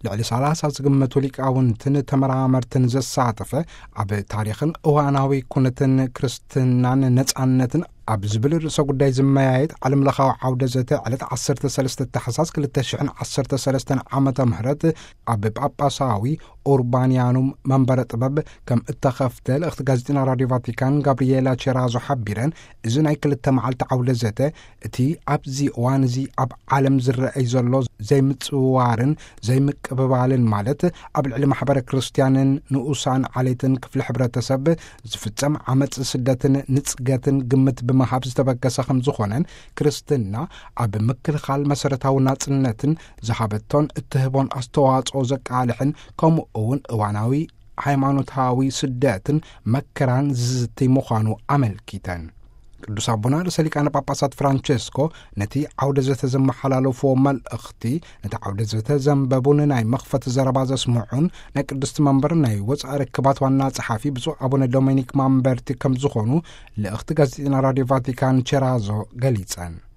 ልዕሊ 30 ዝግመቱ ሊቃውንትን ተመራመርትን ዘሳተፈ ኣብ ታሪኽን እዋናዊ ኩነትን ክርስትናን ነጻነትን ኣብ ዝብል ርእሰ ጉዳይ ዝመያየጥ ዓለምለኻዊ ዓውደ ዘተ ዕለት 13 ታሕሳስ 2013 ዓመተ ምህረት ኣብ ጳጳሳዊ ኡርባንያኑም መንበረ ጥበብ ከም እተኸፍተ ለእኽቲ ጋዜጢና ራድዮ ቫቲካን ጋብርኤላ ቼራዞ ሓቢረን እዚ ናይ 2 መዓልቲ ዓውደ ዘተ እቲ ኣብዚ እዋን እዚ ኣብ ዓለም ዝረአይ ዘሎ ዘይምጽዋርን ዘይምቅብባልን ማለት ኣብ ልዕሊ ማሕበረ ክርስቲያንን ንኡሳን ዓሌትን ክፍሊ ሕብረተሰብ ዝፍጸም ዓመፅ ስደትን ንጽገትን ግምት ብምሃብ ዝተበገሰ ከም ዝኾነን ክርስትና ኣብ ምክልኻል መሰረታዊ ናጽነትን ዝሃበቶን እትህቦን ኣስተዋጽኦ ዘቃልሕን ከምኡ እውን እዋናዊ ሃይማኖታዊ ስደትን መከራን ዝዝትይ ምዃኑ ኣመልኪተን ቅዱስ አቡና ርእሰ ሊቃነ ጳጳሳት ፍራንቼስኮ ነቲ ዓውደ ዘተ ዘመሓላለፍዎ መልእኽቲ ነቲ ዓውደ ዘተ ዘንበቡን ናይ መኽፈቲ ዘረባ ዘስምዑን ናይ ቅድስቲ መንበር ናይ ወፃኢ ርክባት ዋና ጸሓፊ ብፁዕ አቡነ ዶሚኒክ ማምበርቲ ከም ዝኾኑ ለእኽቲ ጋዜጢና ራድዮ ቫቲካን ቼራዞ ገሊጸን